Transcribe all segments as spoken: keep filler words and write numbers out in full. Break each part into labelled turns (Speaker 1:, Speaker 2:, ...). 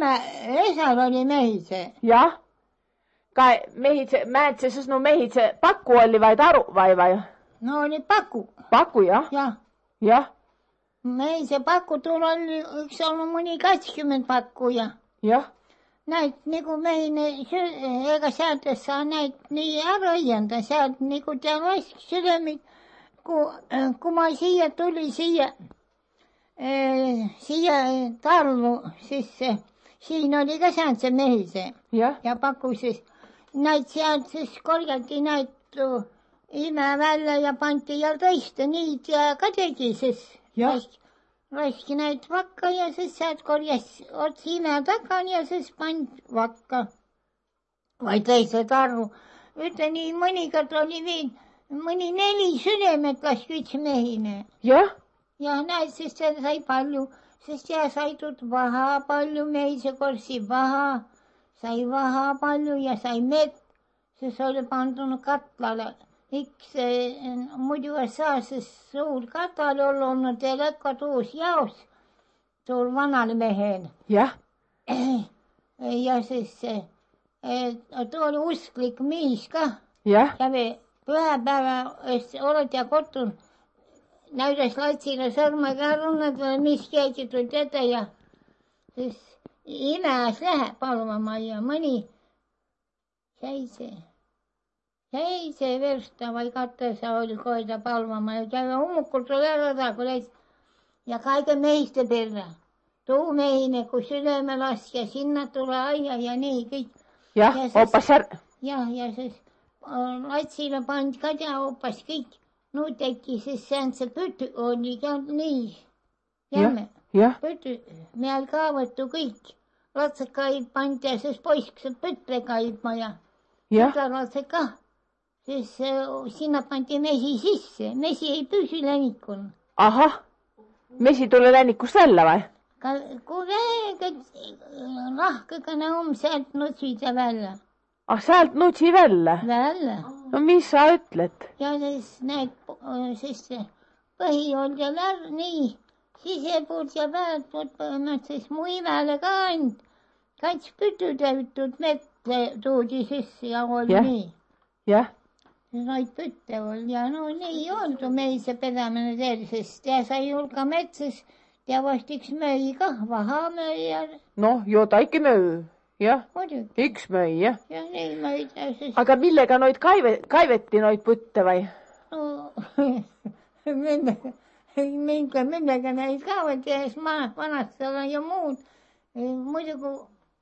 Speaker 1: ime, esal oli mehise.
Speaker 2: Jah. Kai mehitse, määtse siis no mehitse pakku oli vai taru vai vai?
Speaker 1: No oli paku.
Speaker 2: Paku, jah?
Speaker 1: Jah.
Speaker 2: Jah.
Speaker 1: Mehise paku tuul oli üks olnud mõni kakskümmend pakku ja.
Speaker 2: Jah.
Speaker 1: Näid nagu mehine, ega sealtest saa näid nii ära õienda, sealt nagu ta lask sülemid, kui, kui ma siia tuli, siia, äh, siia Tarlu, siis siin oli ka sealt see mehise.
Speaker 2: Ja,
Speaker 1: ja paku siis, näid sealt siis korjati näid ime välja ja panti ja tõiste niid ja ka tegi siis.
Speaker 2: Ja.
Speaker 1: Laski näid vakka ja siis sealt korjas ots ime takani ja siis pand vakka. Vai teise Tarru. Ütle nii mõnikord oli veel, mõni neli sülemet laski üks mehine.
Speaker 2: jah.
Speaker 1: Ja näid siis see sai palju, sest ja sai tuud vaha palju, mehise korsi vaha, sai vaha palju ja sai mett, siis oli pandud katlale. Üks muidu saa siis suur katal olnud ja lõkka tuus jaos, suur vanal mehel.
Speaker 2: Jah.
Speaker 1: Ja siis too oli usklik miis ka.
Speaker 2: Jah.
Speaker 1: Kävi pühäpäeva oled ja kotul, näydas latsile sõrmega runnad, mis keegi tuli teda ja siis imeas läheb palvama ja mõni seitse. Seitse versta vai kattesa oli koida palvama ja kävi ummukul tuli ära, kui läks ja kaiken mehiste perre. Tuu mehine, kui süleme laski ja sinna tule aia ja nii kõik.
Speaker 2: Jah, oppas sär...
Speaker 1: Jah, ja siis latsile pandi ka tea oppas kõik. Nüüd teki siis see see pütü oli ka nii. Jämme.
Speaker 2: Jah.
Speaker 1: Pütü, meil ka võttu kõik. Latsed kaib pandi ja siis poisk pütle kaibma ja.
Speaker 2: Jah.
Speaker 1: Latsed ka. Siis sinna pandi mesi sisse. Mesi ei püsi lännikul.
Speaker 2: Ahah. Mesi tuli lännikust välja vai?
Speaker 1: Kui väega lahkega näum sealt nutsida välja.
Speaker 2: Ah, sealt nutsi välja?
Speaker 1: Välja.
Speaker 2: No mis sa ütled?
Speaker 1: Ja siis näed, siis põhi oli ja lär, nii, sisepuud ja väärtpuud põhimõtteliselt mu imele ka ainult. Kats pütu tävitud mette tuudi sisse ja oli
Speaker 2: ja.
Speaker 1: Nii.
Speaker 2: Jah.
Speaker 1: Noid pütte oli ja no nii oldu meise pedamine tervisest ja sai hulka metsas ja vast üks möi ka, vaha möi ja...
Speaker 2: Noh, jo taiki möi. Jah,
Speaker 1: muidugi.
Speaker 2: Üks möi, jah.
Speaker 1: Ja nii möi ja siis...
Speaker 2: Aga millega noid kaive, kaiveti noid putte vai?
Speaker 1: No, millega, millega, millega neid kaavati ja siis vanast seal on ju muud. Muidugi,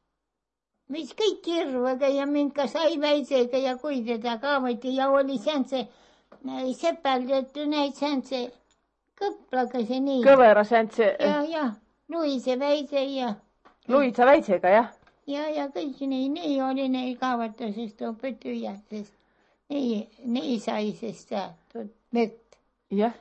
Speaker 1: mis kõik kirvaga ja minka sai väisega ja kui teda kaavati ja oli säänse sepeldetu neid säänse kõplaga see nii.
Speaker 2: Kõvera säänse...
Speaker 1: Ja, ja, Luise väise ja...
Speaker 2: Luisa väisega, jah?
Speaker 1: Ja, ja kõik nii, nii oli neil kaavata, sest too pütü ja sest nii, nii sai sest mett.
Speaker 2: Jah.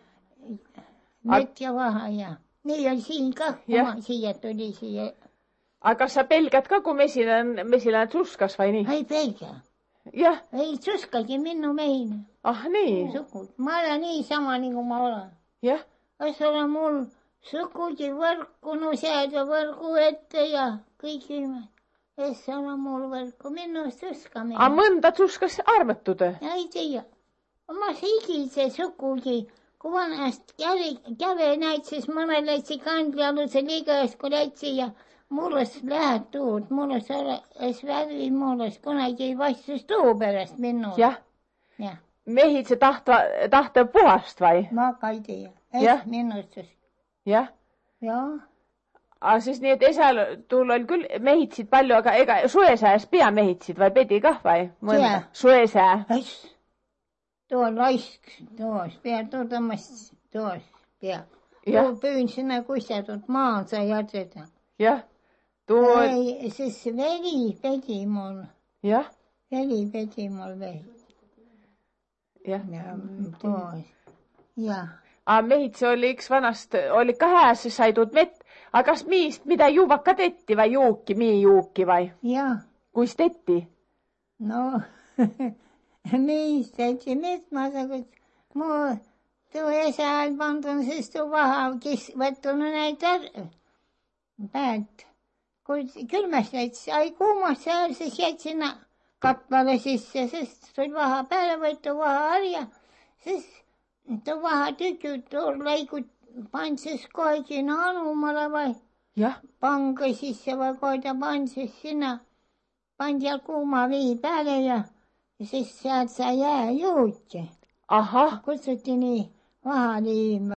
Speaker 1: Mett ja vaha ja. Nii oli siin ka, oma siia tuli siia.
Speaker 2: Aga kas sa pelgad ka, kui mesilane, mesilane tsuskas vai nii?
Speaker 1: Ei pelga.
Speaker 2: Jah.
Speaker 1: Ei tsuskagi minnu meine.
Speaker 2: Ah, nii?
Speaker 1: Sukud. Ma olen nii sama, nagu ma olen.
Speaker 2: Jah.
Speaker 1: Kas ole mul sukugi võrku, no seada võrgu ette ja kõik ime. Es ole mul võrku, minust tsuskamine.
Speaker 2: A mõnda tsuskas armetude?
Speaker 1: Ei tea. Ma sigise sukugi. Kui vanast käve, käve näid, siis mõne lätsi kandli aluse liiga eest, kui lätsi ja mulles lähed tuud, mulles oles värvi, mulles kunagi ei vastus tuu pärast minul.
Speaker 2: Jah.
Speaker 1: Ja.
Speaker 2: Mehitse tahta, tahta puhast vai?
Speaker 1: Ma ka ei tea. Es minustus.
Speaker 2: Jah.
Speaker 1: Jaa.
Speaker 2: Aga siis nii, et esal tuul oli küll mehitsid palju, aga ega suesääs pea mehitsid vai pedi kah vai?
Speaker 1: Sää.
Speaker 2: Suesää.
Speaker 1: Äs. Tuo laisk, tuos pea, tuo tõmmas tuos pea. Tuo püün sinna kusjatut maan sai jätseda.
Speaker 2: Jah. Tuo...
Speaker 1: Ei, siis veli pedi mul.
Speaker 2: Jah.
Speaker 1: Veli pedi mul veel.
Speaker 2: Jah.
Speaker 1: Ja tuos. Ja.
Speaker 2: Aga mehitse oli üks vanast, oli ka hääs, siis sai tuud mett. Aga kas miist, mida juuvad ka tetti vai juuki, mii juuki vai?
Speaker 1: Jah.
Speaker 2: Kuis tetti?
Speaker 1: No... Miist täitsi mitmasagust. Mu tuu esal pandun siis tuu vaha, kes võttunu näid päät. kui külmest jäid, sai kuumast seal, siis jäid sinna katlale sisse, sest tuli vaha peale võtta, vaha harja, siis too vaha tükid, too läigud, pan siis kohe sinna anumale või
Speaker 2: jah,
Speaker 1: panga sisse või kohe ta pan siis sinna, pan seal kuuma vii peale ja, ja siis sealt sai jää juuti.
Speaker 2: ahah,
Speaker 1: Kutsuti nii vahaliim.